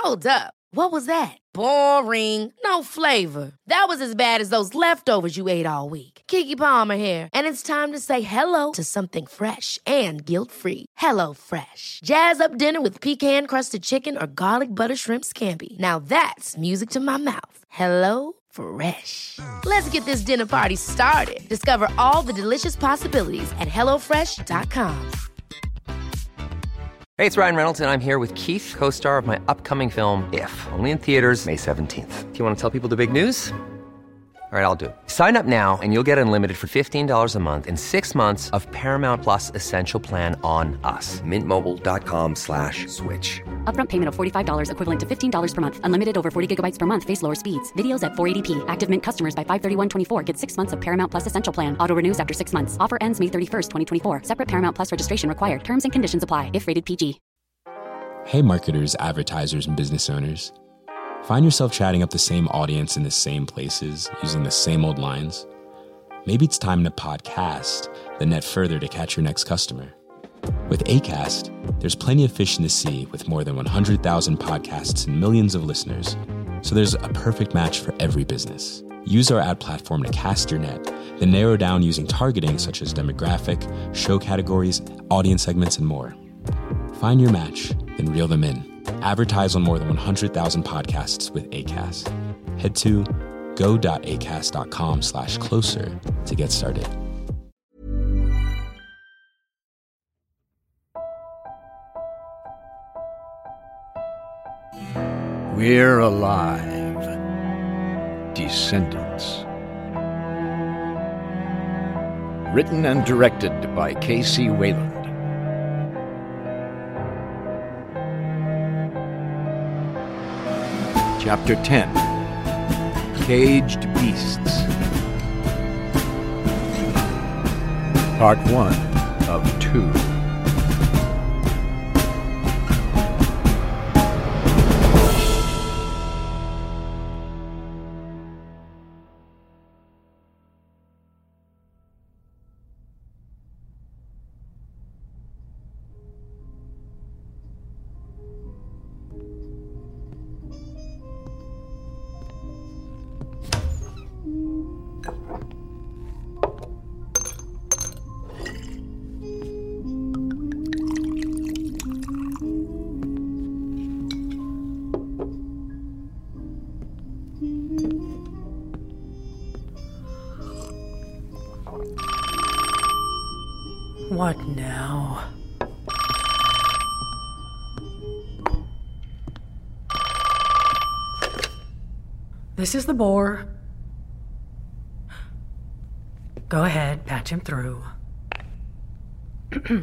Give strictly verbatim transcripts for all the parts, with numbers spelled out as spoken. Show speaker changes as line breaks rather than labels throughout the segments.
Hold up. What was that? Boring. No flavor. That was as bad as those leftovers you ate all week. Keke Palmer here, and it's time to say hello to something fresh and guilt-free. Hello Fresh. Jazz up dinner with pecan-crusted chicken or garlic butter shrimp scampi. Now that's music to my mouth. Hello Fresh. Let's get this dinner party started. Discover all the delicious possibilities at hello fresh dot com.
Hey, it's Ryan Reynolds, and I'm here with Keith, co-star of my upcoming film, If, only in theaters May seventeenth. Do you want to tell people the big news? All right, I'll do it. Sign up now and you'll get unlimited for fifteen dollars a month and six months of Paramount Plus Essential Plan on us. Mint Mobile dot com slash switch.
Upfront payment of forty-five dollars equivalent to fifteen dollars per month. Unlimited over forty gigabytes per month. Face lower speeds. Videos at four eighty p. Active Mint customers by five thirty-one twenty-four get six months of Paramount Plus Essential Plan. Auto renews after six months. Offer ends May thirty-first, twenty twenty-four. Separate Paramount Plus registration required. Terms and conditions apply if rated P G.
Hey marketers, advertisers, and business owners. Find yourself chatting up the same audience in the same places, using the same old lines? Maybe it's time to podcast, then net further to catch your next customer. With Acast, there's plenty of fish in the sea with more than one hundred thousand podcasts and millions of listeners. So there's a perfect match for every business. Use our ad platform to cast your net, then narrow down using targeting such as demographic, show categories, audience segments, and more. Find your match, then reel them in. Advertise on more than one hundred thousand podcasts with Acast. Head to go.acast.com slash closer to get started.
We're alive. Descendants. Written and directed by K C Wayland. Chapter ten. Caged Beasts. Part one of two.
What now? This is the bore. Go ahead, patch him through.
Hello?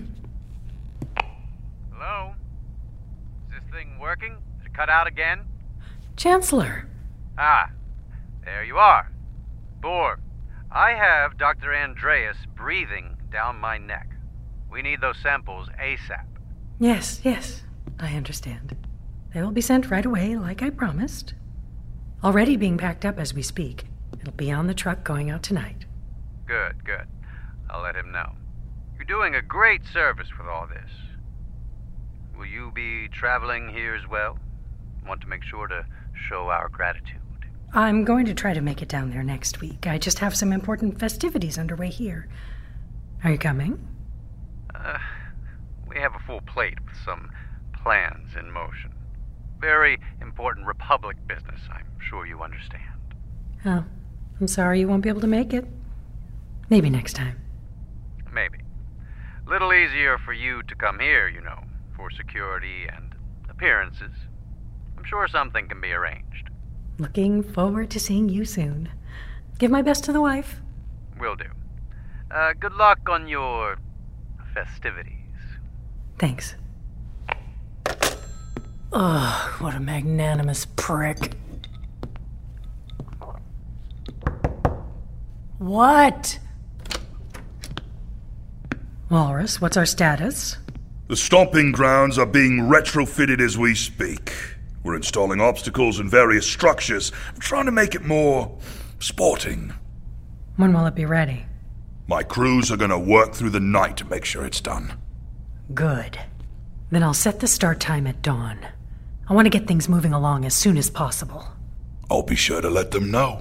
Is this thing working? Did it cut out again?
Chancellor.
Ah, there you are. Bore, I have Doctor Andreas breathing down my neck. We need those samples ASAP.
Yes, yes, I understand. They will be sent right away, like I promised. Already being packed up as we speak. It'll be on the truck going out tonight.
Good, good. I'll let him know. You're doing a great service with all this. Will you be traveling here as well? Want to make sure to show our gratitude.
I'm going to try to make it down there next week. I just have some important festivities underway here. Are you coming?
Uh, we have a full plate with some plans in motion. Very important Republic business, I'm sure you understand.
Oh, I'm sorry you won't be able to make it. Maybe next time.
Maybe. Little easier for you to come here, you know, for security and appearances. I'm sure something can be arranged.
Looking forward to seeing you soon. Give my best to the wife.
Will do. Uh, good luck on your festivities.
Thanks. Ugh, what a magnanimous prick. What? Walrus, what's our status?
The stomping grounds are being retrofitted as we speak. We're installing obstacles and various structures, trying to make it more sporting.
When will it be ready?
My crews are going to work through the night to make sure it's done.
Good. Then I'll set the start time at dawn. I want to get things moving along as soon as possible.
I'll be sure to let them know.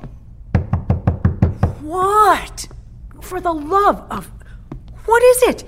What? For the love of... What is it?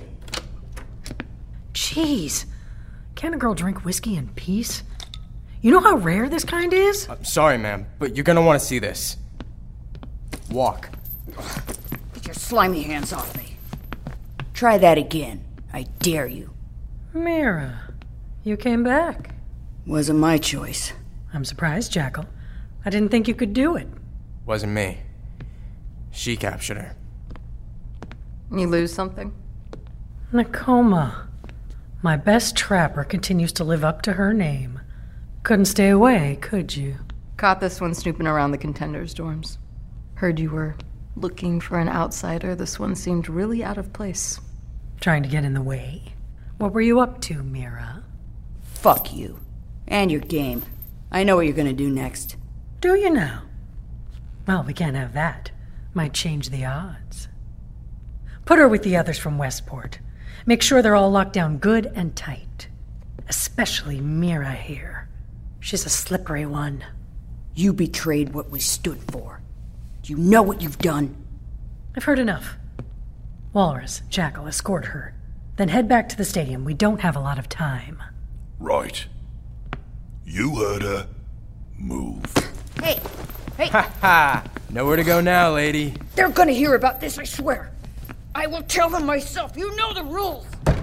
Jeez. Can't a girl drink whiskey in peace? You know how rare this kind is?
I'm sorry, ma'am, but you're gonna want to see this. Walk.
Get your slimy hands off me. Try that again. I dare you.
Mira, you came back.
Wasn't my choice.
I'm surprised, Jackal. I didn't think you could do it.
Wasn't me. She captured her.
You lose something?
Nakoma. My best trapper continues to live up to her name. Couldn't stay away, could you?
Caught this one snooping around the contenders' dorms. Heard you were looking for an outsider. This one seemed really out of place.
Trying to get in the way? What were you up to, Mira?
Fuck you. And your game. I know what you're gonna do next.
Do you now? Well, we can't have that. Might change the odds. Put her with the others from Westport. Make sure they're all locked down good and tight. Especially Mira here. She's a slippery one.
You betrayed what we stood for. Do you know what you've done?
I've heard enough. Walrus, Jackal, escort her. Then head back to the stadium. We don't have a lot of time.
Right. You heard her. Move.
Hey! Hey!
Ha ha! Nowhere to go now, lady.
They're gonna hear about this, I swear. I will tell them myself. You know the rules.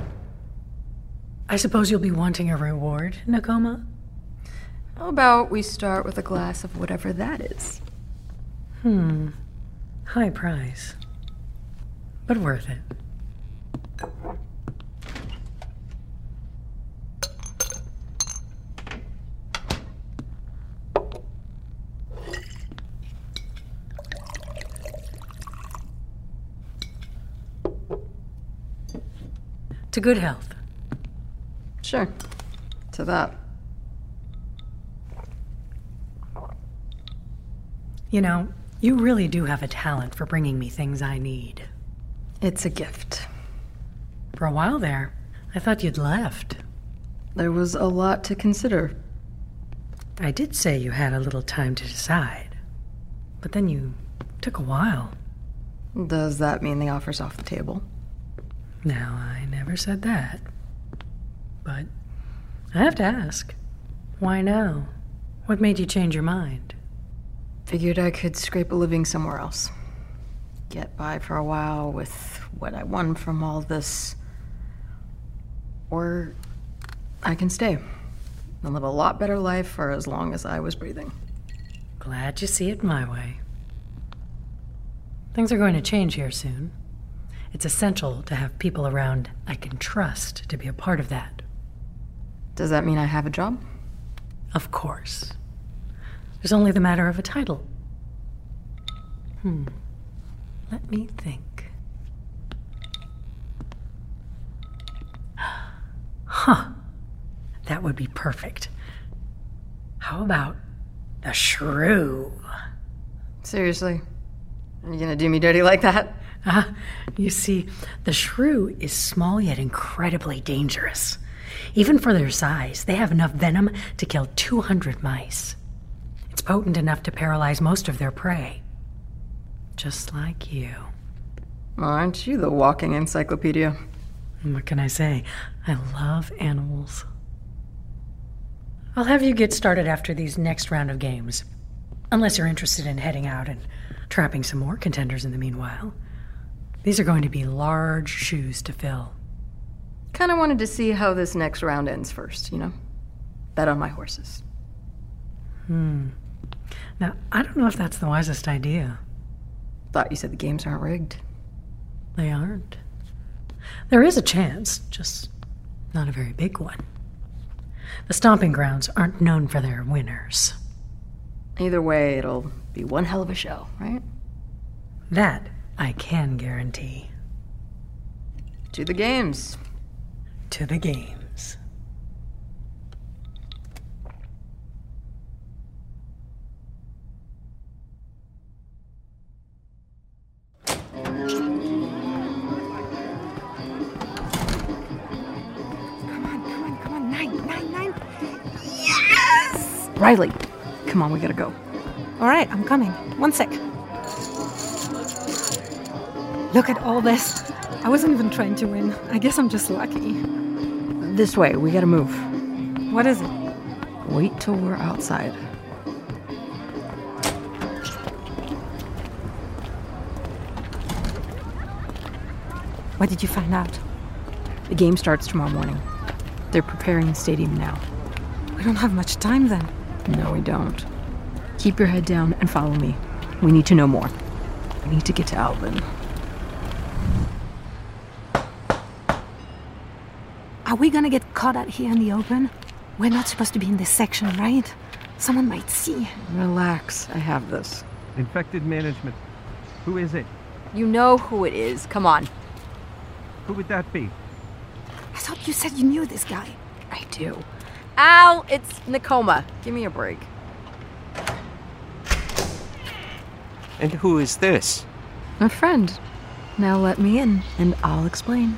I suppose you'll be wanting a reward, Nakoma?
How about we start with a glass of whatever that is?
Hmm. High price. But worth it. To good health.
Sure. To that.
You know, you really do have a talent for bringing me things I need.
It's a gift.
For a while there, I thought you'd left.
There was a lot to consider.
I did say you had a little time to decide. But then you took a while.
Does that mean the offer's off the table?
Now, I never said that. But I have to ask. Why now? What made you change your mind?
Figured I could scrape a living somewhere else. Get by for a while with what I won from all this. Or I can stay and live a lot better life for as long as I was breathing.
Glad you see it my way. Things are going to change here soon. It's essential to have people around I can trust to be a part of that.
Does that mean I have a job?
Of course. There's only the matter of a title. Hmm. Let me think. Huh. That would be perfect. How about the shrew?
Seriously? Are you gonna do me dirty like that?
Ah, uh, you see, the shrew is small yet incredibly dangerous. Even for their size, they have enough venom to kill two hundred mice. It's potent enough to paralyze most of their prey. Just like you.
Aren't you the walking encyclopedia?
What can I say? I love animals. I'll have you get started after these next round of games. Unless you're interested in heading out and trapping some more contenders in the meanwhile. These are going to be large shoes to fill.
Kinda wanted to see how this next round ends first, you know? Bet on my horses.
Hmm. Now, I don't know if that's the wisest idea.
Thought you said the games aren't rigged.
They aren't. There is a chance, just not a very big one. The stomping grounds aren't known for their winners.
Either way, it'll be one hell of a show, right?
That I can guarantee.
To the games.
To the games.
Come on, come on, come on. Nine, nine, nine. Yeah!
Riley, come on, we gotta go.
All right, I'm coming. One sec. Look at all this. I wasn't even trying to win. I guess I'm just lucky.
This way, we gotta move.
What is it?
Wait till we're outside.
What did you find out?
The game starts tomorrow morning. They're preparing the stadium now.
We don't have much time then.
No, we don't. Keep your head down and follow me. We need to know more. We need to get to Alvin.
Are we gonna get caught out here in the open? We're not supposed to be in this section, right? Someone might see.
Relax, I have this.
Infected management. Who is it?
You know who it is. Come on.
Who would that be?
I thought you said you knew this guy.
I do. Al, it's Nakoma. Give me a break.
And who is this?
A friend. Now let me in, and I'll explain.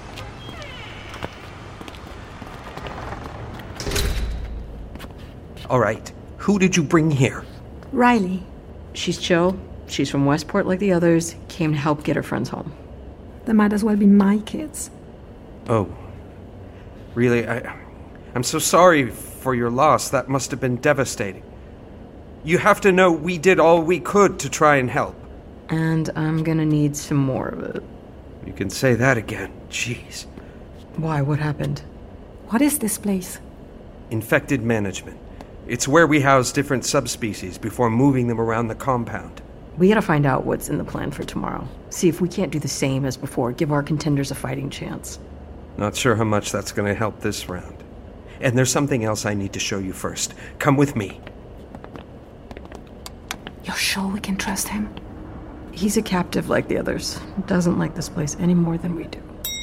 All right. Who did you bring here?
Riley.
She's chill. She's from Westport like the others. Came to help get her friends home.
They might as well be my kids.
Oh. Really? I, I'm so sorry for your loss. That must have been devastating. You have to know we did all we could to try and help.
And I'm gonna need some more of it.
You can say that again. Jeez.
Why? What happened?
What is this place?
Infected management. It's where we house different subspecies before moving them around the compound.
We gotta find out what's in the plan for tomorrow. See if we can't do the same as before. Give our contenders a fighting chance.
Not sure how much that's gonna help this round. And there's something else I need to show you first. Come with me.
You're sure we can trust him?
He's a captive like the others. Doesn't like this place any more than we do.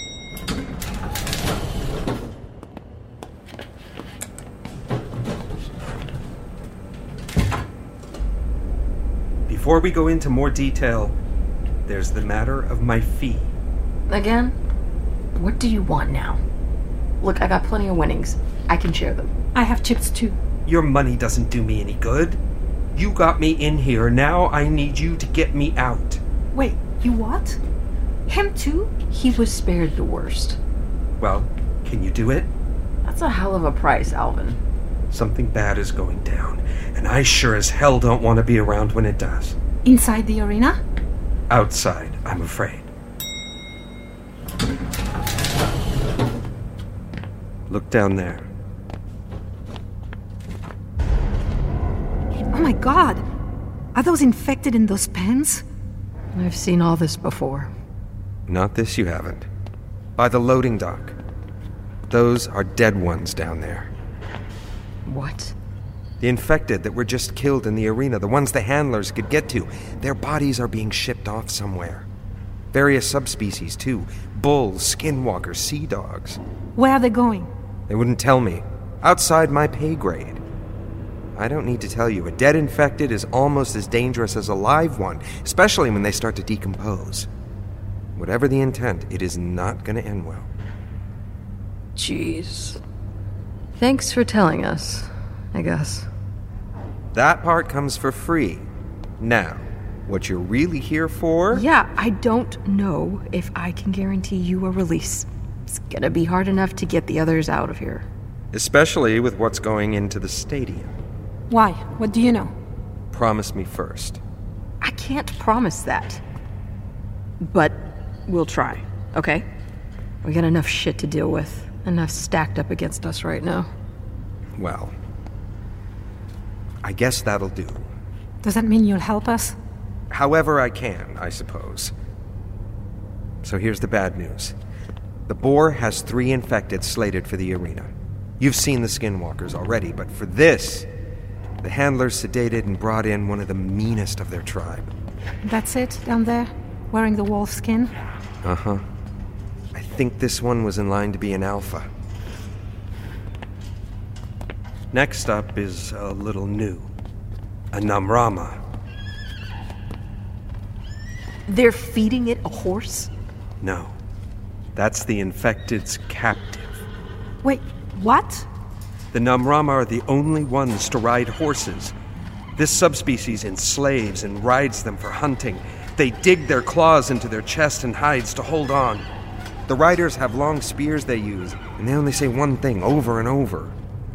Before we go into more detail, there's the matter of my fee.
Again? What do you want now? Look, I got plenty of winnings. I can share them.
I have chips too.
Your money doesn't do me any good. You got me in here. Now I need you to get me out.
Wait, you what? Him too?
He was spared the worst.
Well, can you do it?
That's a hell of a price, Alvin.
Something bad is going down, and I sure as hell don't want to be around when it does.
Inside the arena?
Outside, I'm afraid. Look down there.
Oh my god! Are those infected in those pens?
I've seen all this before.
Not this you haven't. By the loading dock. Those are dead ones down there.
What?
The infected that were just killed in the arena, the ones the handlers could get to. Their bodies are being shipped off somewhere. Various subspecies, too. Bulls, skinwalkers, sea dogs.
Where are they going?
They wouldn't tell me. Outside my pay grade. I don't need to tell you, a dead infected is almost as dangerous as a live one, especially when they start to decompose. Whatever the intent, it is not going to end well.
Jeez. Thanks for telling us, I guess.
That part comes for free. Now, what you're really here for?
Yeah, I don't know if I can guarantee you a release. It's gonna be hard enough to get the others out of here.
Especially with what's going into the stadium.
Why? What do you know?
Promise me first.
I can't promise that. But we'll try, okay? We got enough shit to deal with. Enough stacked up against us right now.
Well, I guess that'll do.
Does that mean you'll help us?
However I can, I suppose. So here's the bad news. The Boar has three infected slated for the arena. You've seen the Skinwalkers already, but for this, the handlers sedated and brought in one of the meanest of their tribe.
That's it, down there? Wearing the wolf skin?
Uh-huh. I think this one was in line to be an alpha. Next up is a little new. A Namrama.
They're feeding it a horse?
No. That's the infected's captive.
Wait, what?
The Namrama are the only ones to ride horses. This subspecies enslaves and rides them for hunting. They dig their claws into their chest and hides to hold on. The riders have long spears they use, and they only say one thing over and over.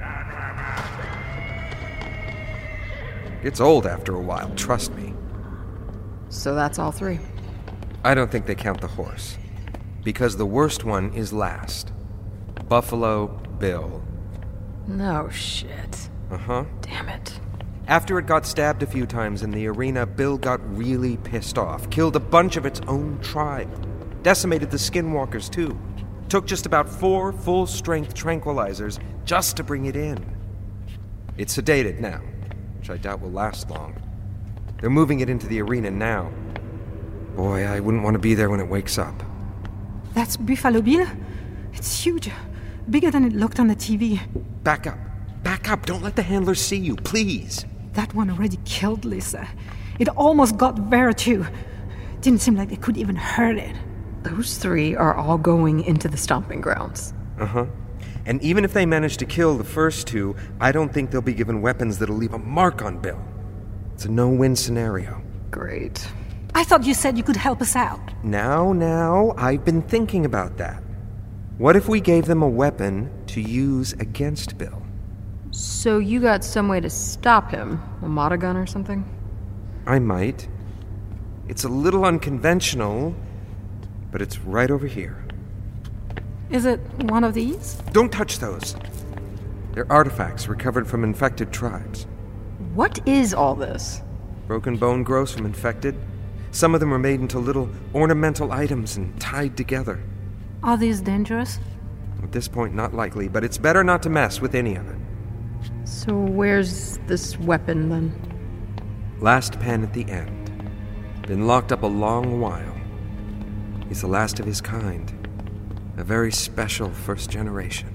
It's old after a while, trust me.
So that's all three?
I don't think they count the horse. Because the worst one is last. Buffalo Bill.
No shit.
Uh-huh.
Damn it.
After it got stabbed a few times in the arena, Bill got really pissed off. Killed a bunch of its own tribe. Decimated the Skinwalkers, too. Took just about four full-strength tranquilizers just to bring it in. It's sedated now, which I doubt will last long. They're moving it into the arena now. Boy, I wouldn't want to be there when it wakes up.
That's Buffalo Bill? It's huge. Bigger than it looked on the T V.
Back up. Back up. Don't let the handlers see you, please.
That one already killed Lisa. It almost got Vera, too. Didn't seem like they could even hurt it.
Those three are all going into the stomping grounds.
Uh-huh. And even if they manage to kill the first two, I don't think they'll be given weapons that'll leave a mark on Bill. It's a no-win scenario.
Great.
I thought you said you could help us out.
Now, now, I've been thinking about that. What if we gave them a weapon to use against Bill?
So you got some way to stop him? A Mata gun or something?
I might. It's a little unconventional, but it's right over here.
Is it one of these?
Don't touch those. They're artifacts recovered from infected tribes.
What is all this?
Broken bone growths from infected. Some of them are made into little ornamental items and tied together.
Are these dangerous?
At this point, not likely, but it's better not to mess with any of it.
So where's this weapon, then?
Last pen at the end. Been locked up a long while. He's the last of his kind. A very special first generation.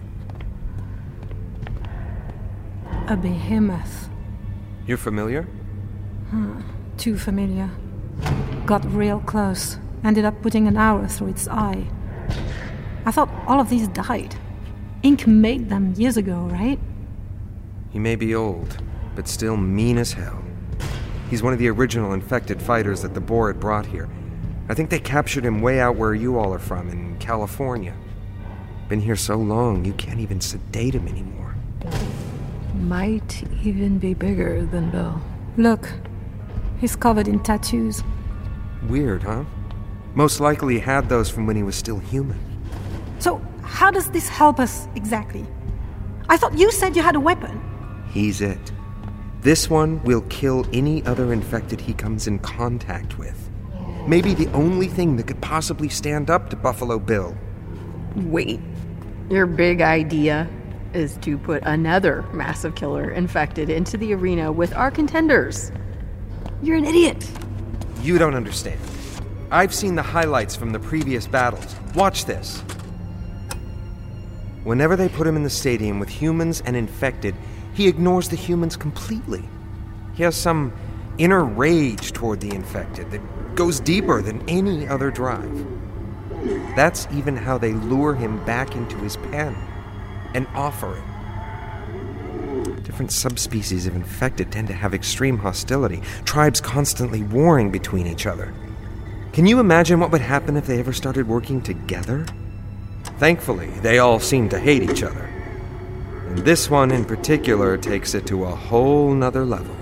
A behemoth.
You're familiar?
Hmm. Too familiar. Got real close. Ended up putting an arrow through its eye. I thought all of these died. Ink made them years ago, right?
He may be old, but still mean as hell. He's one of the original infected fighters that the Boar had brought here. I think they captured him way out where you all are from, in California. Been here so long, you can't even sedate him anymore.
Might even be bigger than Bill.
Look, he's covered in tattoos.
Weird, huh? Most likely he had those from when he was still human.
So, how does this help us exactly? I thought you said you had a weapon.
He's it. This one will kill any other infected he comes in contact with. Maybe the only thing that could possibly stand up to Buffalo Bill.
Wait. Your big idea is to put another massive killer infected into the arena with our contenders. You're an idiot.
You don't understand. I've seen the highlights from the previous battles. Watch this. Whenever they put him in the stadium with humans and infected, he ignores the humans completely. He has some inner rage toward the infected that goes deeper than any other drive. That's even how they lure him back into his pen and offer it. Different subspecies of infected tend to have extreme hostility, tribes constantly warring between each other. Can you imagine what would happen if they ever started working together? Thankfully, they all seem to hate each other. And this one in particular takes it to a whole nother level.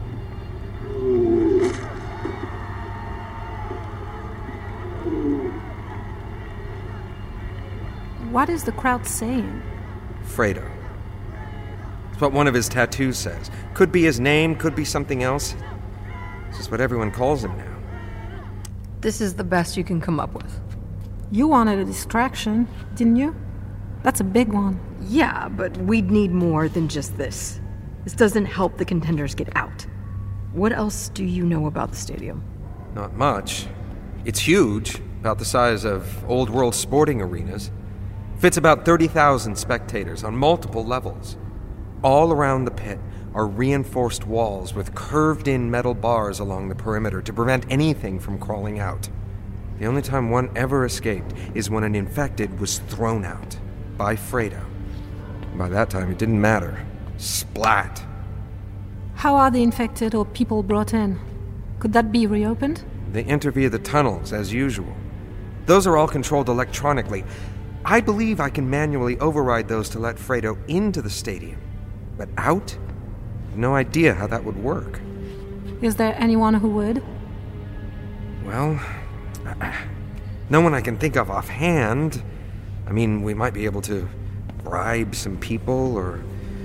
What is the crowd saying?
Fredo. It's what one of his tattoos says. Could be his name, could be something else. It's just what everyone calls him now.
This is the best you can come up with.
You wanted a distraction, didn't you? That's a big one.
Yeah, but we'd need more than just this. This doesn't help the contenders get out. What else do you know about the stadium?
Not much. It's huge, about the size of old world sporting arenas. Fits about thirty thousand spectators on multiple levels. All around the pit are reinforced walls with curved-in metal bars along the perimeter to prevent anything from crawling out. The only time one ever escaped is when an infected was thrown out by Fredo. By that time, it didn't matter. Splat.
How are the infected or people brought in? Could that be reopened?
They enter via the tunnels, as usual. Those are all controlled electronically. I believe I can manually override those to let Fredo into the stadium. But out? No idea how that would work.
Is there anyone who would?
Well, uh, no one I can think of offhand. I mean, we might be able to bribe some people, or...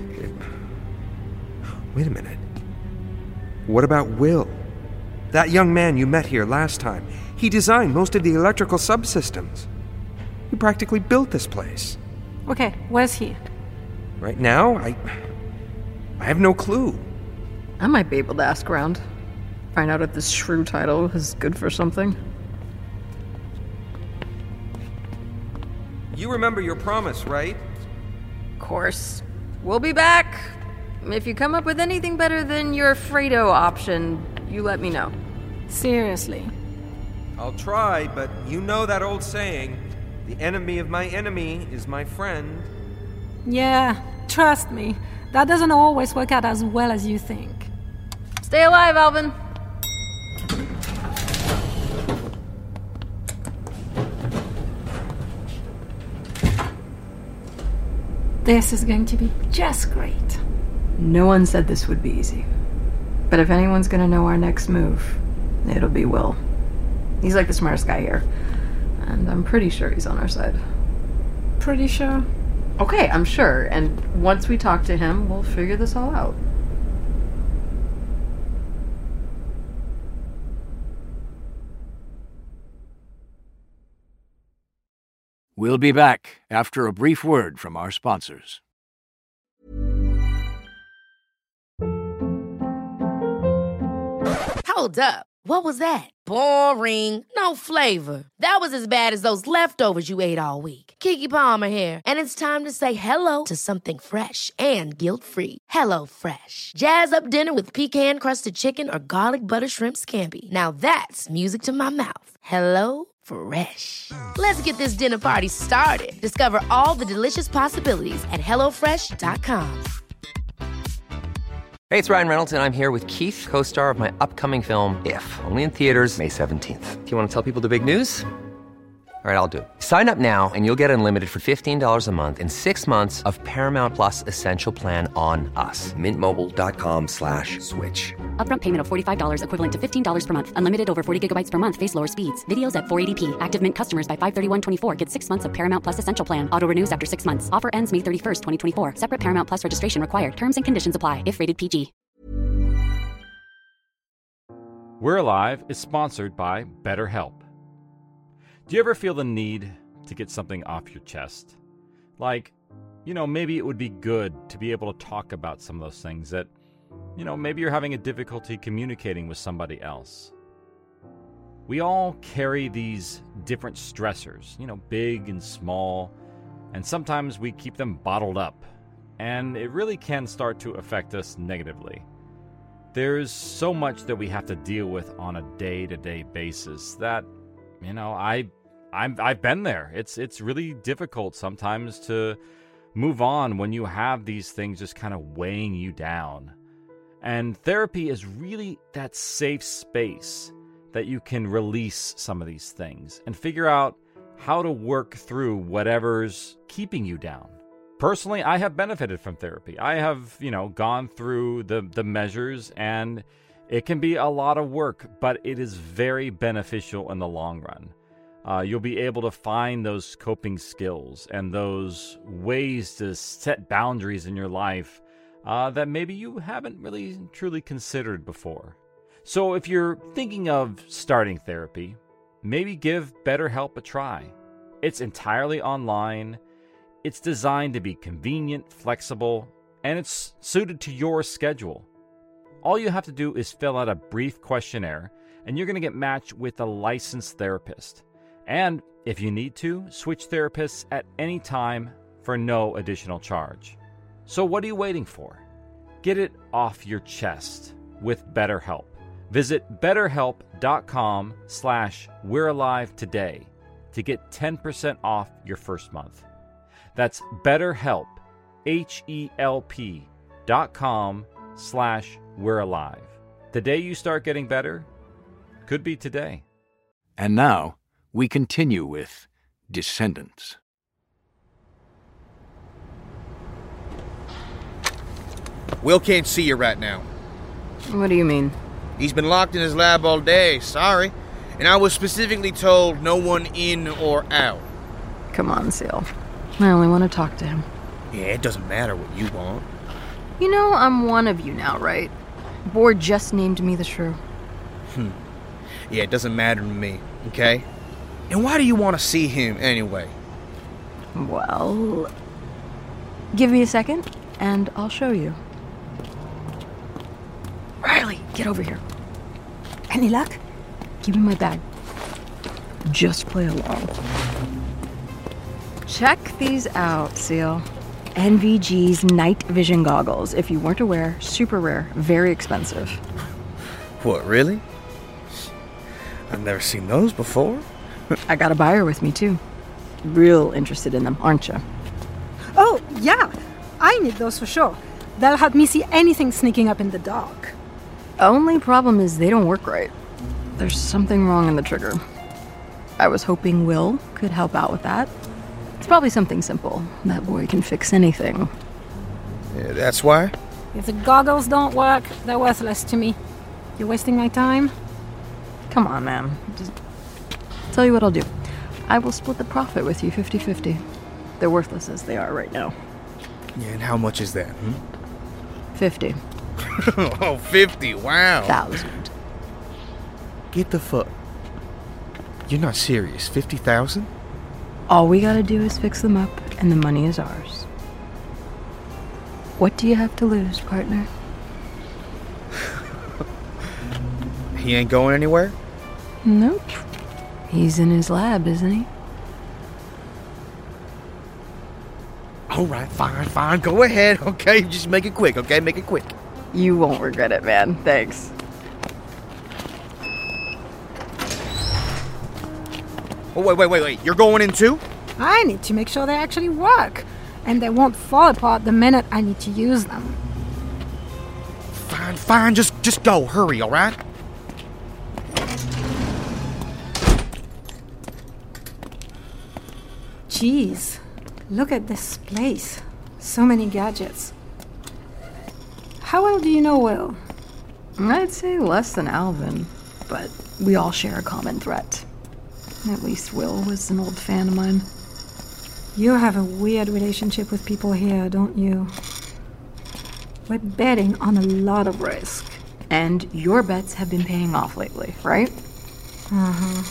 Wait a minute. What about Will? That young man you met here last time. He designed most of the electrical subsystems. He practically built this place.
Okay, where's he?
Right now, I... I have no clue.
I might be able to ask around. Find out if this shrew title is good for something.
You remember your promise, right?
Of course. We'll be back. If you come up with anything better than your Fredo option, you let me know.
Seriously.
I'll try, but you know that old saying, the enemy of my enemy is my friend.
Yeah, trust me. That doesn't always work out as well as you think.
Stay alive, Alvin.
This is going to be just great.
No one said this would be easy. But if anyone's gonna know our next move, it'll be Will. He's like the smartest guy here. And I'm pretty sure he's on our side.
Pretty sure?
Okay, I'm sure. And once we talk to him, we'll figure this all out.
We'll be back after a brief word from our sponsors.
Hold up. What was that? Boring. No flavor. That was as bad as those leftovers you ate all week. Keke Palmer here, and it's time to say hello to something fresh and guilt-free. Hello Fresh. Jazz up dinner with pecan-crusted chicken or garlic butter shrimp scampi. Now that's music to my mouth. Hello Fresh. Let's get this dinner party started. Discover all the delicious possibilities at hello fresh dot com.
Hey, it's Ryan Reynolds, and I'm here with Keith, co-star of my upcoming film, If, only in theaters May seventeenth. Do you want to tell people the big news? All right, I'll do it. Sign up now and you'll get unlimited for fifteen dollars a month and six months of Paramount Plus Essential Plan on us. Mint Mobile dot com slash switch.
Upfront payment of forty-five dollars equivalent to fifteen dollars per month. Unlimited over forty gigabytes per month. Face lower speeds. Videos at four eighty p. Active Mint customers by five thirty-one twenty-four get six months of Paramount Plus Essential Plan. Auto renews after six months. Offer ends May thirty-first, twenty twenty-four. Separate Paramount Plus registration required. Terms and conditions apply if rated P G.
We're Alive is sponsored by BetterHelp. Do you ever feel the need to get something off your chest? Like, you know, maybe it would be good to be able to talk about some of those things that, you know, maybe you're having a difficulty communicating with somebody else. We all carry these different stressors, you know, big and small, and sometimes we keep them bottled up, and it really can start to affect us negatively. There's so much that we have to deal with on a day-to-day basis that, you know, I, I'm, I've been there. It's it's really difficult sometimes to move on when you have these things just kind of weighing you down. And therapy is really that safe space that you can release some of these things and figure out how to work through whatever's keeping you down. Personally, I have benefited from therapy. I have, you know, gone through the, the measures, and it can be a lot of work, but it is very beneficial in the long run. Uh, you'll be able to find those coping skills and those ways to set boundaries in your life uh, that maybe you haven't really truly considered before. So if you're thinking of starting therapy, maybe give BetterHelp a try. It's entirely online. It's designed to be convenient, flexible, and it's suited to your schedule. All you have to do is fill out a brief questionnaire, and you're going to get matched with a licensed therapist. And if you need to, switch therapists at any time for no additional charge. So what are you waiting for? Get it off your chest with BetterHelp. Visit betterhelp.com slash we're alive today to get ten percent off your first month. That's BetterHelp, H-E-L-P dot com slash We're Alive. The day you start getting better could be today.
And now, we continue with Descendants.
Will can't see you right now.
What do you mean?
He's been locked in his lab all day, sorry. And I was specifically told no one in or out.
Come on, Seal. I only want to talk to him.
Yeah, it doesn't matter what you want.
You know, I'm one of you now, right? Board just named me the Shrew.
Hmm. Yeah, it doesn't matter to me, okay? And why do you want to see him anyway?
Well, give me a second, and I'll show you. Riley, get over here. Any luck? Give me my bag. Just play along. Check these out, Seal. N V G's night vision goggles. If you weren't aware, super rare, very expensive.
What, really? I've never seen those before.
I got a buyer with me, too. Real interested in them, aren't you?
Oh, yeah. I need those for sure. They'll help me see anything sneaking up in the dark.
Only problem is they don't work right. There's something wrong in the trigger. I was hoping Will could help out with that. It's probably something simple. That boy can fix anything.
Yeah, that's why?
If the goggles don't work, they're worthless to me. You're wasting my time?
Come on, man. Just tell you what I'll do. I will split the profit with you fifty-fifty. They're worthless as they are right now.
Yeah, and how much is that, hmm?
fifty.
Oh, fifty, wow.
Thousand.
Get the fuck. You're not serious. fifty thousand?
All we gotta do is fix them up, and the money is ours. What do you have to lose, partner?
He ain't going anywhere?
Nope. He's in his lab, isn't he?
All right, fine, fine. Go ahead, okay? Just make it quick, okay? Make it quick.
You won't regret it, man. Thanks.
Oh, wait, wait, wait, wait. You're going in too?
I need to make sure they actually work. And they won't fall apart the minute I need to use them.
Fine, fine. Just, just go. Hurry, all right?
Jeez. Look at this place. So many gadgets. How well do you know Will?
I'd say less than Alvin, but we all share a common threat. At least Will was an old fan of mine.
You have a weird relationship with people here, don't you? We're betting on a lot of risk.
And your bets have been paying off lately, right?
Uh-huh.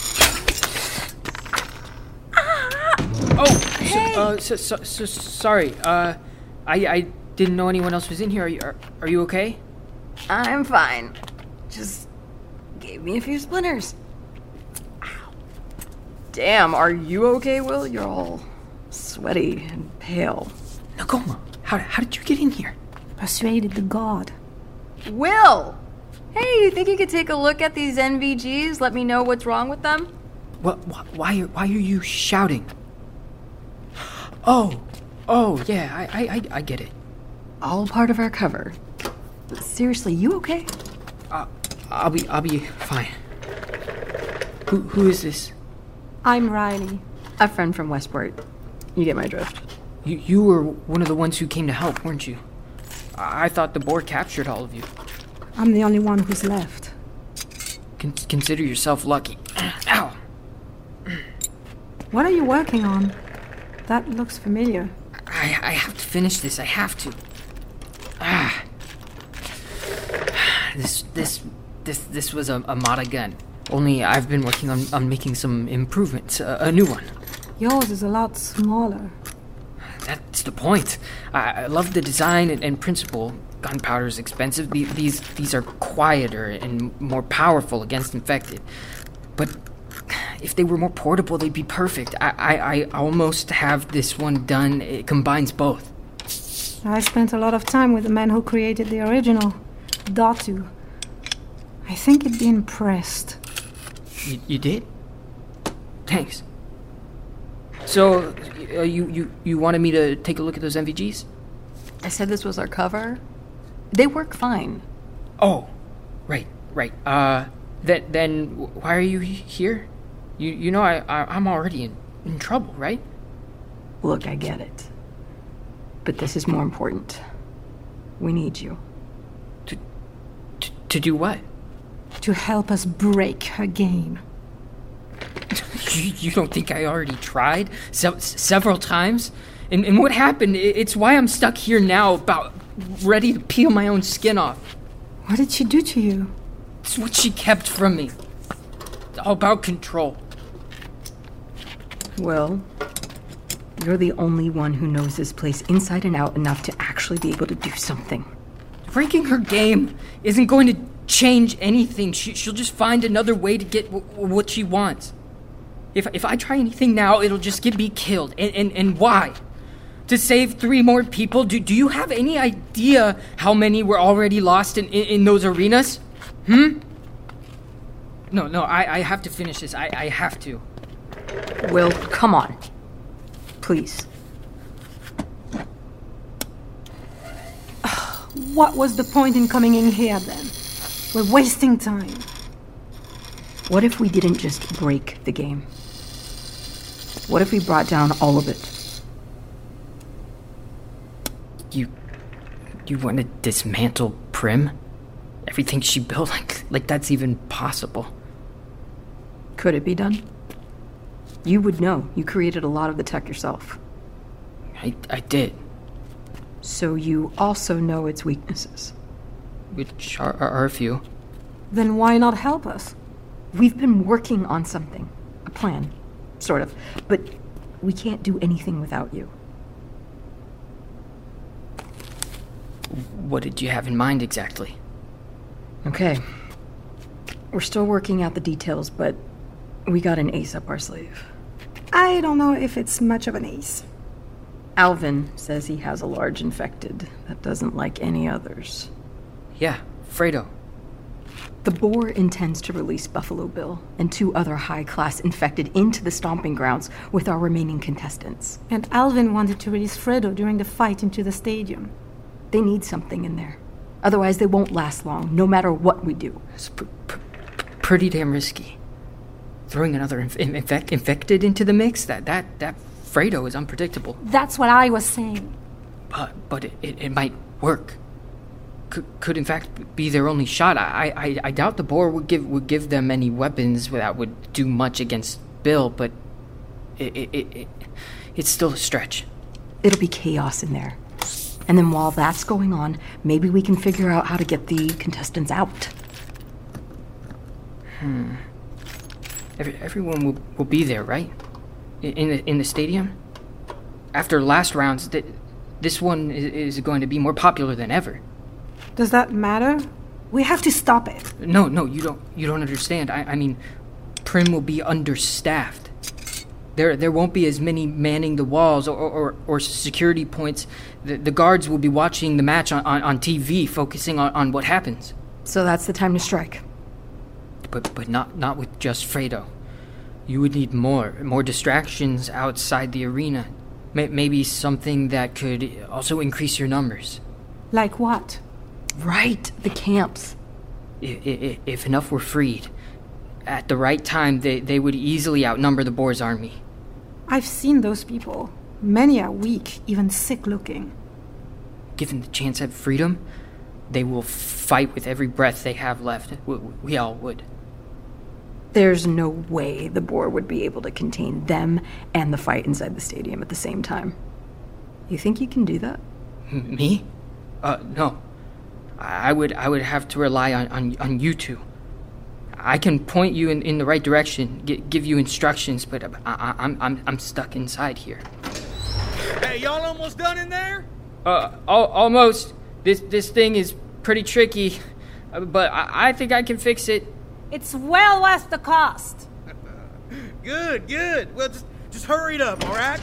Oh,
hey!
so, uh, so, so, so, sorry. Uh, I, I didn't know anyone else was in here. Are you, are, are you okay?
I'm fine. Just gave me a few splinters. Ow. Damn, are you okay, Will? You're all sweaty and pale.
Nakoma, how, how did you get in here?
Persuaded the god.
Will! Hey, you think you could take a look at these N V Gs? Let me know what's wrong with them?
What? Why are, why are you shouting? Oh, oh, yeah, I, I, I get it.
All part of our cover. Seriously, you okay?
Uh, I'll be, I'll be fine. Who, who is this?
I'm Riley.
A friend from Westport. You get my drift.
You, you were one of the ones who came to help, weren't you? I, I thought the board captured all of you.
I'm the only one who's left.
Con- consider yourself lucky. Ow!
What are you working on? That looks familiar.
I, I have to finish this. I have to. Ah. This this this this was a, a Mata gun. Only I've been working on, on making some improvements. Uh, a new one.
Yours is a lot smaller.
That's the point. I, I love the design and, and principle. Gunpowder is expensive. These, these these are quieter and more powerful against infected. But if they were more portable, they'd be perfect. I, I, I almost have this one done. It combines both.
I spent a lot of time with the man who created the original, Datu. I think he'd be impressed.
You, you did? Thanks. So, uh, you, you, you wanted me to take a look at those M V Gs?
I said this was our cover. They work fine.
Oh, right, right. Uh, then, then why are you he- here? You you know I, I, I'm already in, in trouble, right?
Look, I get it. But this is more important. We need you.
To, to, to do what?
To help us break her game.
you, you don't think I already tried se- several times? And, and what happened? It's why I'm stuck here now, about ready to peel my own skin off.
What did she do to you?
It's what she kept from me. It's all about control.
Well, you're the only one who knows this place inside and out enough to actually be able to do something.
Breaking her game isn't going to change anything. She, she'll just find another way to get w- what she wants. If if I try anything now, it'll just get me killed. And, and, and why? To save three more people? Do, do you have any idea how many were already lost in, in, in those arenas? Hmm? No, no, I, I have to finish this. I, I have to.
Will, come on. Please.
What was the point in coming in here then? We're wasting time.
What if we didn't just break the game? What if we brought down all of it?
You... You want to dismantle Prim? Everything she built? Like, like that's even possible.
Could it be done? You would know. You created a lot of the tech yourself.
I, I did.
So you also know its weaknesses.
Which are, are, are a few.
Then why not help us?
We've been working on something. A plan. Sort of. But we can't do anything without you.
What did you have in mind exactly?
Okay. We're still working out the details, but we got an ace up our sleeve.
I don't know if it's much of an ace.
Alvin says he has a large infected that doesn't like any others.
Yeah, Fredo.
The boar intends to release Buffalo Bill and two other high-class infected into the stomping grounds with our remaining contestants.
And Alvin wanted to release Fredo during the fight into the stadium.
They need something in there. Otherwise, they won't last long, no matter what we do.
It's pr- pr- pretty damn risky. Throwing another inf- infect- infected into the mix? That, that, that Fredo is unpredictable.
That's what I was saying.
But, but it, it, it might work. Could, could in fact be their only shot. I, I, I doubt the boar would give would give them any weapons that would do much against Bill, but it, it, it, it it's still a stretch.
It'll be chaos in there. And then while that's going on, maybe we can figure out how to get the contestants out.
Hmm. Every, everyone will, will be there, right? In, in the in the stadium? After last rounds, th- this one is, is going to be more popular than ever.
Does that matter? We have to stop it.
No, no, you don't you don't understand. I, I mean, Prim will be understaffed. There there won't be as many manning the walls or, or, or security points. The, the guards will be watching the match on, on, on T V, focusing on, on what happens.
So that's the time to strike.
But but not, not with just Fredo. You would need more, more distractions outside the arena. May, maybe something that could also increase your numbers.
Like what?
Right, the camps.
If, if, if enough were freed, at the right time, they, they would easily outnumber the Boar's army.
I've seen those people. Many are weak, even sick-looking.
Given the chance at freedom, they will fight with every breath they have left. We, we all would.
There's no way the boar would be able to contain them and the fight inside the stadium at the same time. You think you can do that?
Me? Uh, no. I would I would have to rely on, on, on you two. I can point you in, in the right direction, g- give you instructions, but I, I, I'm I'm I'm stuck inside here.
Hey, y'all almost done in there?
Uh, al- almost. This this thing is pretty tricky, uh, but I, I think I can fix it.
It's well worth the cost.
Good, good. Well, just just hurry it up, all right?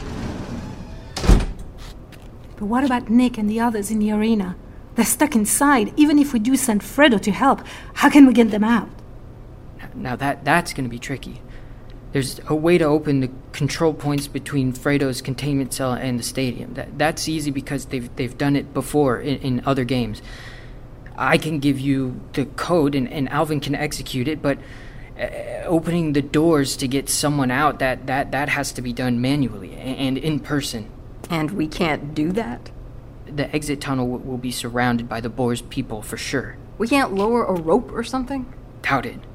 But what about Nick and the others in the arena? They're stuck inside. Even if we do send Fredo to help, how can we get them out?
Now that that's going to be tricky. There's a way to open the control points between Fredo's containment cell and the stadium. That That's easy because they've, they've done it before in, in other games. I can give you the code and, and Alvin can execute it, but uh, opening the doors to get someone out, that, that, that has to be done manually and in person.
And we can't do that?
The exit tunnel w- will be surrounded by the Boar's people for sure.
We can't lower a rope or something?
Doubt it.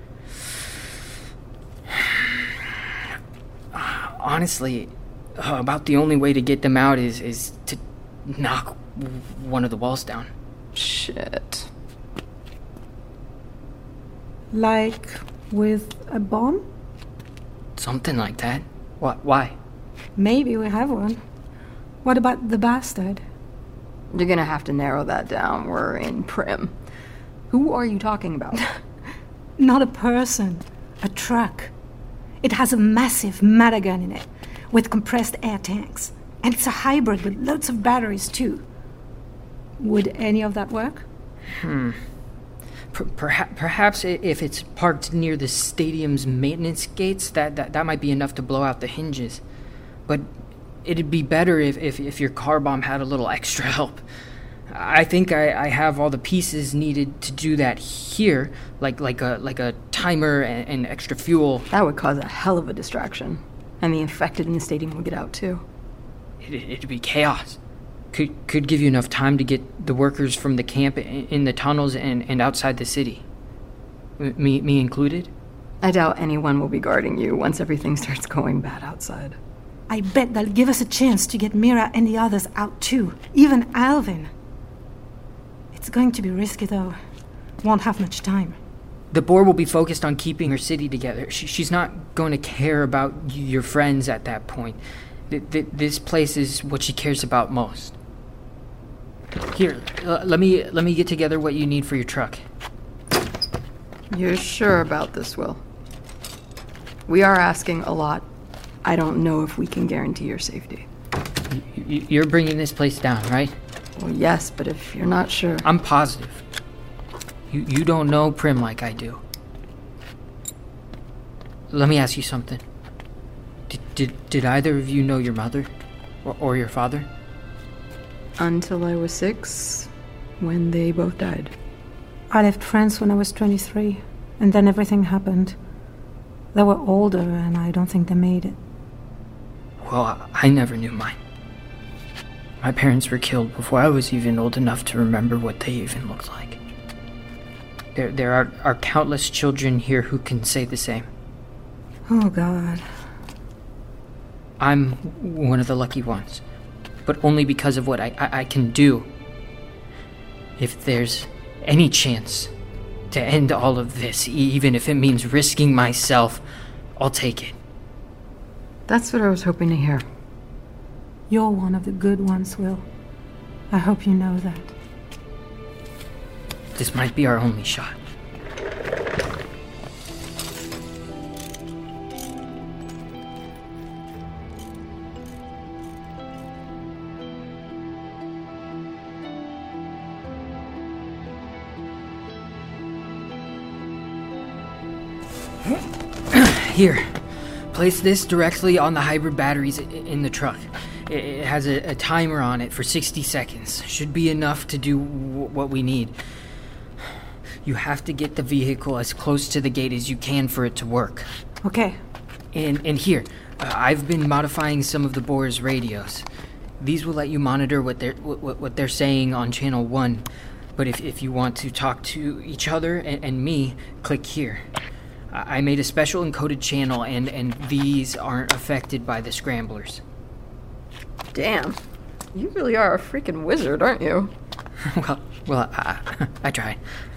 Honestly, uh, about the only way to get them out is, is to knock w- one of the walls down.
Shit.
Like with a bomb?
Something like that. What? Why?
Maybe we have one. What about the bastard?
You're gonna have to narrow that down. We're in Prim. Who are you talking about?
Not a person. A truck. It has a massive Matagun in it, with compressed air tanks. And it's a hybrid with loads of batteries, too. Would any of that work?
Hmm. Per- perha- perhaps if it's parked near the stadium's maintenance gates, that, that, that might be enough to blow out the hinges. But it'd be better if, if, if your car bomb had a little extra help. I think I, I have all the pieces needed to do that here, like like a like a timer and, and extra fuel.
That would cause a hell of a distraction. And the infected in the stadium would get out too.
It, it'd be chaos. Could could give you enough time to get the workers from the camp in, in the tunnels and, and outside the city. Me, me included?
I doubt anyone will be guarding you once everything starts going bad outside.
I bet they'll give us a chance to get Mira and the others out too. Even Alvin. It's going to be risky, though. Won't have much time.
The Boar will be focused on keeping her city together. She, she's not going to care about your friends at that point. Th- th- this place is what she cares about most. Here, uh, let me let me get together what you need for your truck.
You're sure about this, Will? We are asking a lot. I don't know if we can guarantee your safety.
Y- you're bringing this place down, right?
Well, yes, but if you're not sure...
I'm positive. You you don't know Prim like I do. Let me ask you something. Did did, did either of you know your mother? Or, or your father?
Until I was six, when they both died.
I left France when I was twenty-three, and then everything happened. They were older, and I don't think they made it.
Well, I, I never knew mine. My parents were killed before I was even old enough to remember what they even looked like. There there are, are countless children here who can say the same.
Oh, God.
I'm one of the lucky ones, but only because of what I, I, I can do. If there's any chance to end all of this, even if it means risking myself, I'll take it.
That's what I was hoping to hear.
You're one of the good ones, Will. I hope you know that.
This might be our only shot. Here, place this directly on the hybrid batteries in the truck. It has a, a timer on it for sixty seconds. Should be enough to do w- what we need. You have to get the vehicle as close to the gate as you can for it to work.
Okay.
And and here, uh, I've been modifying some of the Boar's radios. These will let you monitor what they're what, what they're saying on channel one. But if, if you want to talk to each other and, and me, click here. I made a special encoded channel, and, and these aren't affected by the scramblers.
Damn. You really are a freaking wizard, aren't you?
well, well, I, I try.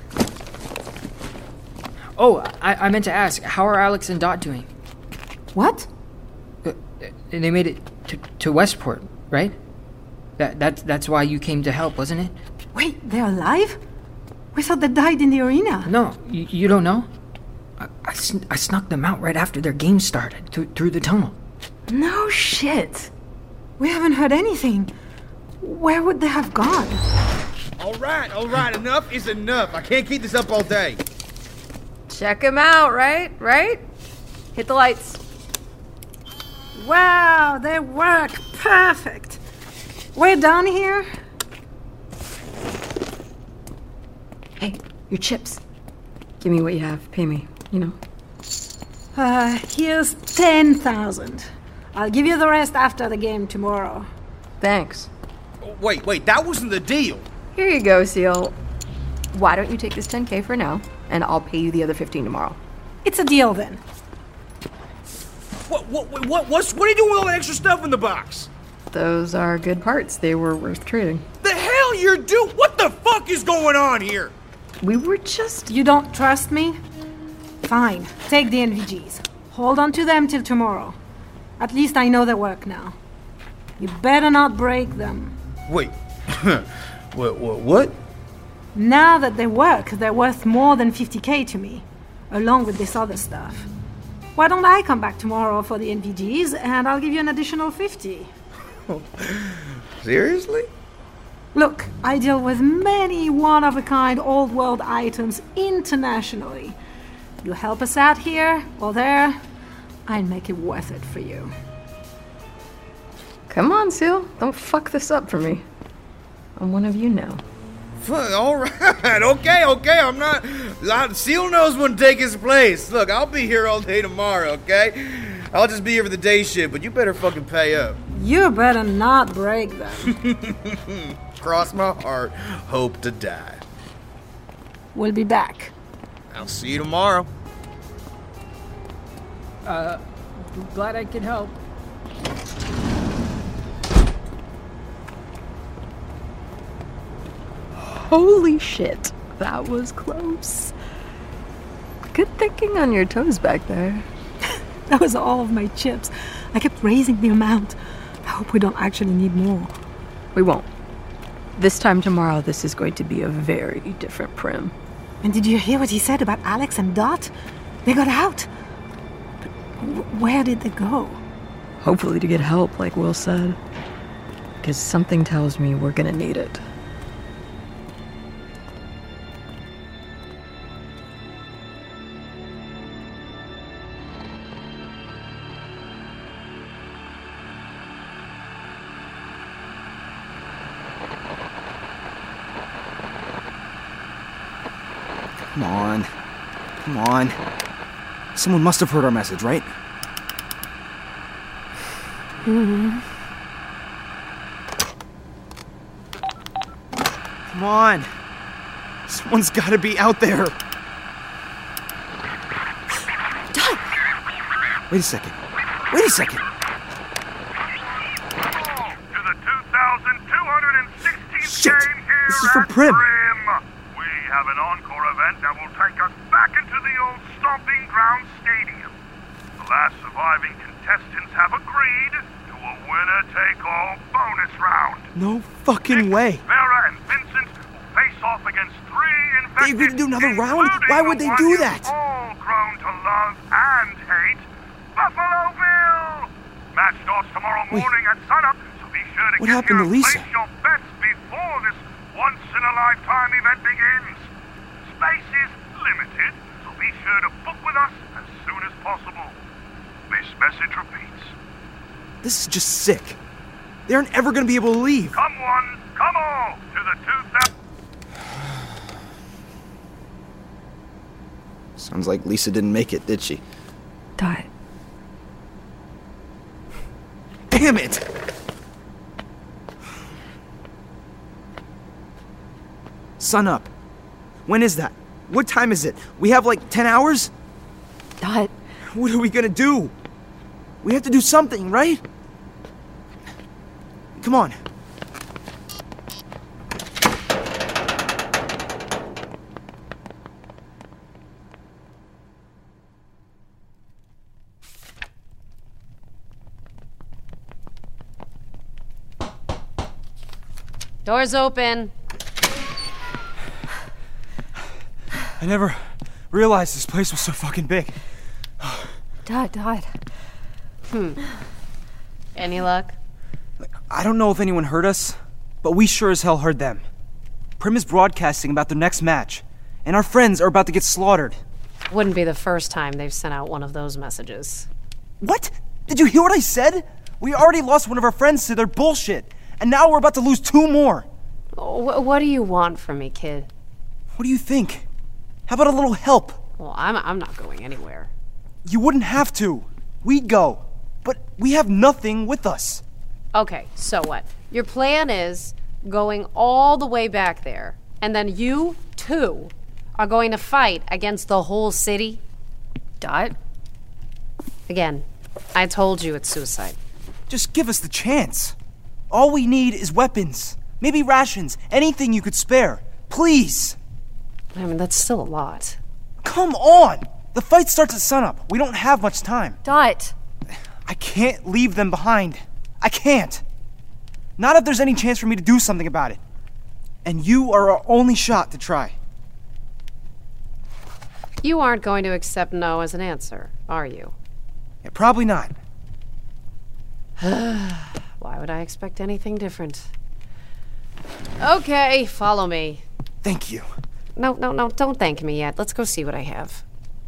Oh, I, I meant to ask, how are Alex and Dot doing?
What?
Uh, they made it to, to Westport, right? That that's that's why you came to help, wasn't it?
Wait, they're alive? We thought they died in the arena.
No, you, you don't know? I, I, sn- I snuck them out right after their game started, th- through the tunnel.
No shit. We haven't heard anything. Where would they have gone?
All right, all right, enough is enough. I can't keep this up all day.
Check him out, right? Right? Hit the lights.
Wow, they work perfect. We're done here?
Hey, your chips. Give me what you have. Pay me, you know.
Uh, here's ten thousand. I'll give you the rest after the game tomorrow.
Thanks.
Wait, wait, that wasn't the deal.
Here you go, Seal. Why don't you take this ten K for now, and I'll pay you the other fifteen tomorrow.
It's a deal then.
What, what, what, what's, what are you doing with all that extra stuff in the box?
Those are good parts. They were worth trading.
The hell you're doing? What the fuck is going on here?
We were just...
You don't trust me? Fine. Take the N V Gs. Hold on to them till tomorrow. At least I know they work now. You better not break them.
Wait. what, what, what?
Now that they work, they're worth more than fifty K to me, along with this other stuff. Why don't I come back tomorrow for the N V Gs, and I'll give you an additional fifty?
Seriously?
Look, I deal with many one-of-a-kind old-world items internationally. You help us out here or there, I'll make it worth it for you.
Come on, Seal. Don't fuck this up for me. I'm one of you now.
Fuck, all right. Okay, okay, I'm not... Seal knows when to take his place. Look, I'll be here all day tomorrow, okay? I'll just be here for the day shift, but you better fucking pay up.
You better not break them.
Cross my heart, hope to die.
We'll be back.
I'll see you tomorrow.
Uh, glad I could help.
Holy shit, that was close. Good thinking on your toes back there.
That was all of my chips. I kept raising the amount. I hope we don't actually need more.
We won't. This time tomorrow, this is going to be a very different Prim.
And did you hear what he said about Alex and Dot? They got out. But where did they go?
Hopefully to get help, like Will said. Because something tells me we're gonna need it.
Come on. Come on. Someone must have heard our message, right?
Mm-hmm.
Come on. Someone's gotta be out there.
Dad!
Wait a second. Wait a second.
To the two thousand two hundred sixteenth
Shit.
game here
This is for
at
Prim.
We have an encore event that will take us back into the old Stomping Ground Stadium. The last surviving contestants have agreed to a winner-take-all bonus round.
No fucking way.
Vera and Vincent will face off against three infected...
They agreed to do another round? Why would they do that?
All grown to love and hate Buffalo Bill. Match starts tomorrow morning Wait. at sunup, so be sure to
what
get
happened
your,
to Lisa?
place your bets before this once-in-a-lifetime event begins. Space is limited, so be sure to book with us as soon as possible. This message repeats.
This is just sick. They aren't ever gonna be able to leave.
Come one, come all, to the two thousand...
Sounds like Lisa didn't make it, did she?
Dot.
Damn it! Sun up. When is that? What time is it? We have like ten hours?
Dot.
What are we gonna do? We have to do something, right? Come on.
Doors open.
I never realized this place was so fucking big.
Dot, Dot.
Hmm. Any luck?
I don't know if anyone heard us, but we sure as hell heard them. Prim is broadcasting about their next match, and our friends are about to get slaughtered.
Wouldn't be the first time they've sent out one of those messages.
What? Did you hear what I said? We already lost one of our friends to their bullshit, and now we're about to lose two more.
Wh- what do you want from me, kid?
What do you think? How about a little help?
Well, I'm, I'm not going anywhere.
You wouldn't have to. We'd go. But we have nothing with us.
Okay, so what? Your plan is going all the way back there, and then you, too, are going to fight against the whole city?
Dot?
Again, I told you it's suicide.
Just give us the chance. All we need is weapons. Maybe rations. Anything you could spare. Please.
I mean, that's still a lot.
Come on! The fight starts at sunup. We don't have much time.
Dot.
I can't leave them behind. I can't. Not if there's any chance for me to do something about it. And you are our only shot to try.
You aren't going to accept no as an answer, are you?
Yeah, probably not.
Why would I expect anything different? Okay, follow me.
Thank you.
No, no, no, don't thank me yet. Let's go see what I have.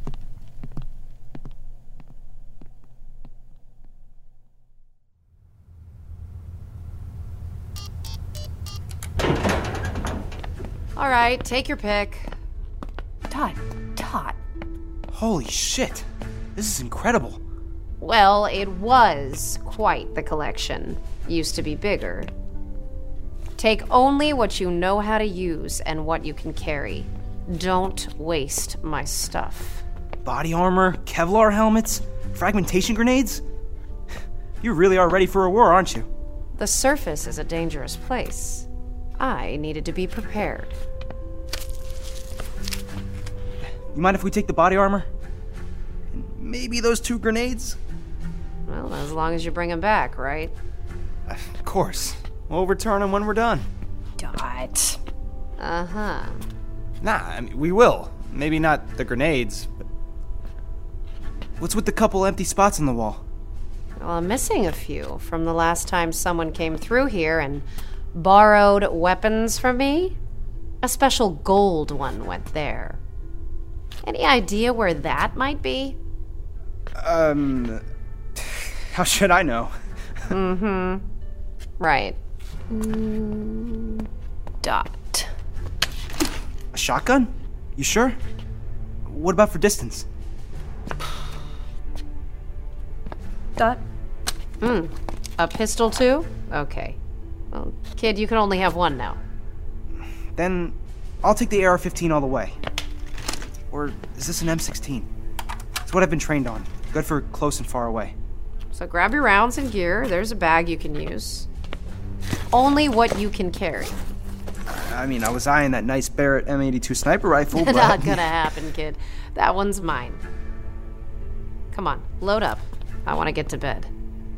All right, take your pick.
Dot, Dot.
Holy shit. This is incredible.
Well, it was quite the collection. Used to be bigger. Take only what you know how to use and what you can carry. Don't waste my stuff.
Body armor, Kevlar helmets, fragmentation grenades? You really are ready for a war, aren't you?
The surface is a dangerous place. I needed to be prepared.
You mind if we take the body armor? And maybe those two grenades?
Well, as long as you bring them back, right?
Of course. We'll return them when we're done.
Dot.
Uh-huh.
Nah, I mean, we will. Maybe not the grenades, but... What's with the couple empty spots on the wall?
Well, I'm missing a few from the last time someone came through here and borrowed weapons from me. A special gold one went there. Any idea where that might be?
Um... How should I know?
Mm-hmm. Right.
Mm, dot.
A shotgun? You sure? What about for distance?
Dot.
Hmm. A pistol too? Okay. Well, kid, you can only have one now.
Then I'll take the A R fifteen all the way. Or is this an M sixteen? It's what I've been trained on. Good for close and far away.
So grab your rounds and gear. There's a bag you can use. Only what you can carry.
I mean, I was eyeing that nice Barrett M eighty-two sniper rifle, but...
Not gonna happen, kid. That one's mine. Come on, load up. I want to get to bed.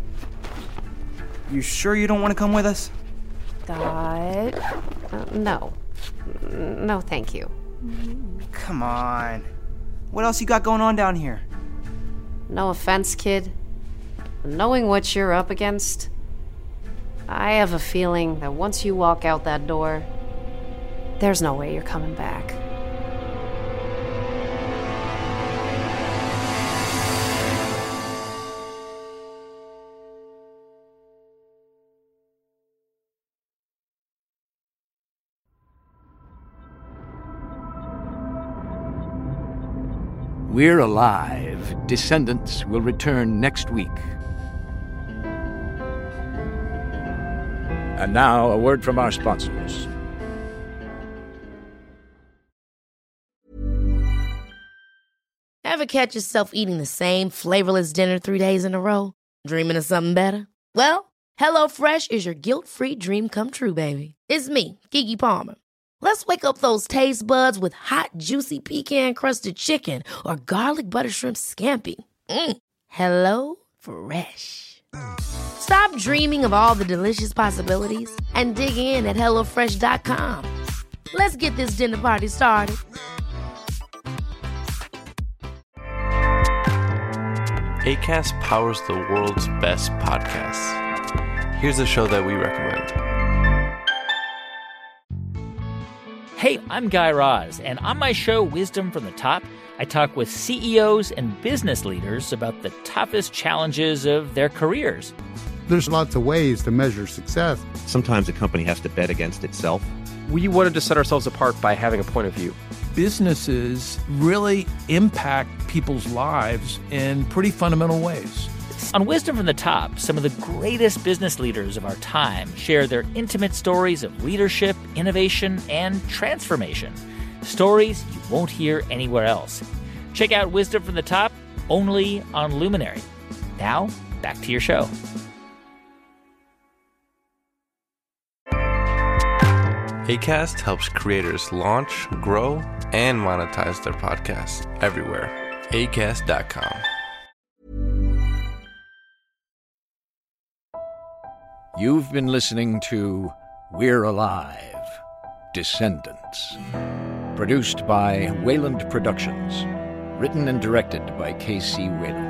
You sure you don't want to come with us?
Dot. Uh, no. No, thank you.
Come on. What else you got going on down here?
No offense, kid. Knowing what you're up against, I have a feeling that once you walk out that door, there's no way you're coming back.
We're Alive. Descendants will return next week. And now, a word from our sponsors.
Ever catch yourself eating the same flavorless dinner three days in a row? Dreaming of something better? Well, HelloFresh is your guilt-free dream come true, baby. It's me, Keke Palmer. Let's wake up those taste buds with hot, juicy pecan-crusted chicken or garlic butter shrimp scampi. Mm. Hello Fresh. Stop dreaming of all the delicious possibilities and dig in at hello fresh dot com. Let's get this dinner party started.
Acast powers the world's best podcasts. Here's a show that we recommend.
Hey, I'm Guy Raz, and on my show, Wisdom from the Top, I talk with C E Os and business leaders about the toughest challenges of their careers.
There's lots of ways to measure success.
Sometimes a company has to bet against itself.
We wanted to set ourselves apart by having a point of view.
Businesses really impact people's lives in pretty fundamental ways.
On Wisdom from the Top, some of the greatest business leaders of our time share their intimate stories of leadership, innovation, and transformation. Stories you won't hear anywhere else. Check out Wisdom from the Top only on Luminary. Now, back to your show.
Acast helps creators launch, grow, and monetize their podcasts everywhere. Acast dot com.
You've been listening to We're Alive, Descendants. Produced by Wayland Productions. Written and directed by K C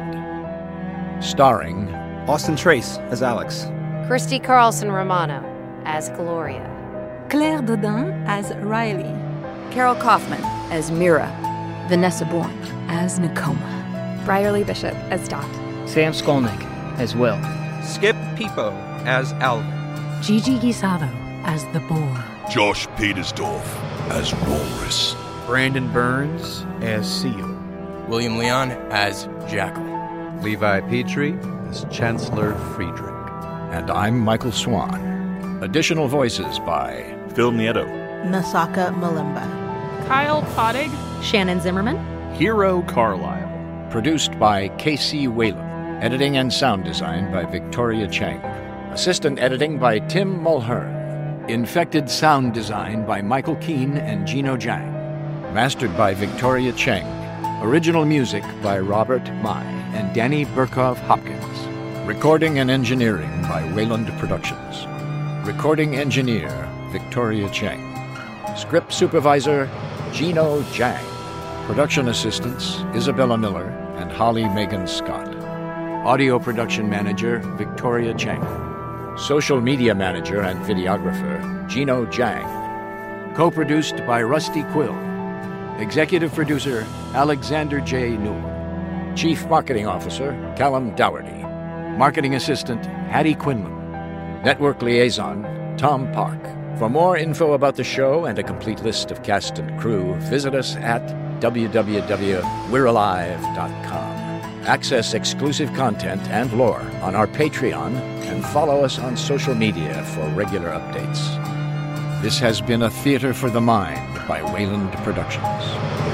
Wayland. Starring
Austin Trace as Alex.
Christy Carlson Romano as Gloria.
Claire Dodin as Riley.
Carol Kaufman as Mira. Vanessa Bourne as Nakoma.
Brierly Bishop as Dot.
Sam Skolnick as Will.
Skip Peepo as Alvin.
Gigi Guisado as the boar.
Josh Petersdorf as Walrus.
Brandon Burns as Seal.
William Leon as Jackal.
Levi Petrie as Chancellor Friedrich.
And I'm Michael Swan. Additional voices by
Phil Nieto,
Nasaka Malimba,
Kyle Pottig,
Shannon Zimmerman,
Hero Carlisle.
Produced by K C Whalen. Editing and sound design by Victoria Chang. Assistant editing by Tim Mulhern. Infected sound design by Michael Keane and Gino Jang. Mastered by Victoria Chang. Original music by Robert Mai and Danny Burkhoff Hopkins. Recording and engineering by Wayland Productions. Recording engineer Victoria Chang. Script supervisor Gino Jang. Production assistants Isabella Miller and Holly Megan Scott. Audio production manager Victoria Chang. Social media manager and videographer Gino Jang. Co-produced by Rusty Quill. Executive producer Alexander J. Newell. Chief Marketing Officer Callum Dougherty. Marketing Assistant Hattie Quinlan. Network Liaison Tom Park. For more info about the show and a complete list of cast and crew, visit us at w w w dot we're alive dot com. Access exclusive content and lore on our Patreon and follow us on social media for regular updates. This has been a Theater for the Mind by Wayland Productions.